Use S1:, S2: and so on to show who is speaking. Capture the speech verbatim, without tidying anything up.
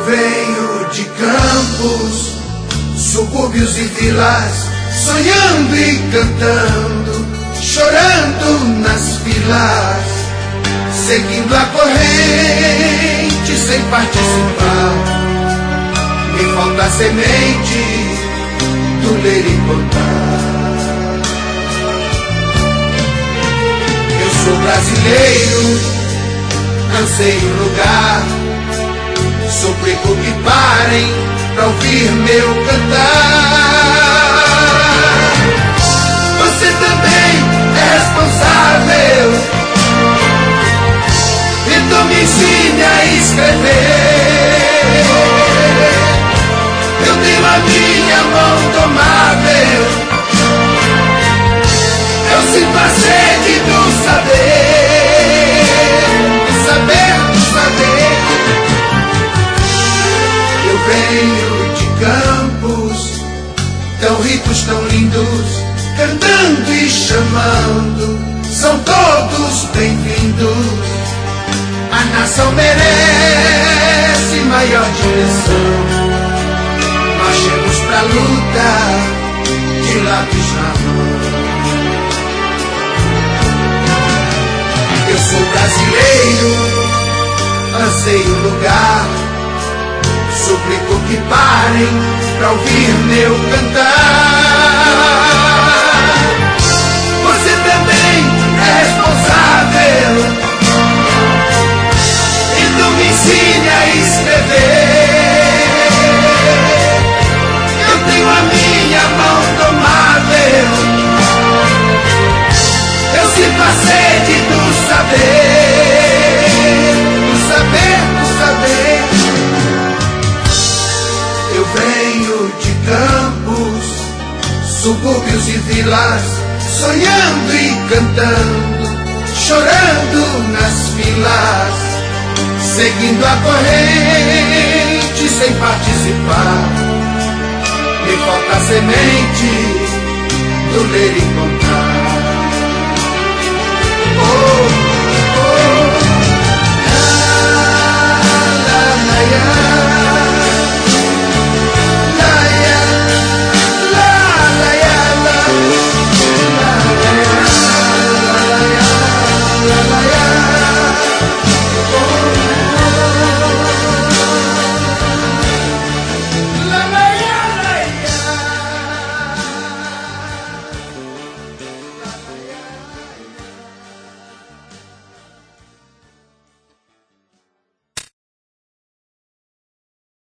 S1: venho de campos, subúrbios e vilas, sonhando e cantando, chorando nas filas, seguindo a corrente sem participar. Me falta a semente do ler e contar. Eu sou brasileiro, anseio lugar, suplico que parem pra ouvir meu cantar. Você também é responsável, então me ensine a escrever. Eu tenho a minha mão domável, eu sinto a sede do saber, do saber, do saber. Eu venho de campos tão ricos, tão lindos, cantando e chamando, são todos bem-vindos. A nação merece maior direção. Marchemos pra luta, de lápis na mão. Eu sou brasileiro, anseio lugar, suplico que parem pra ouvir meu cantar. Você também é responsável, então me ensine a escrever. Eu tenho a minha mão domável, eu sinto a sede do saber, do saber, do saber. Eu venho de campos, subúrbios e vilas, sonhando e cantando, chorando nas filas, seguindo a corrente sem participar. Me falta a semente do ler e contar.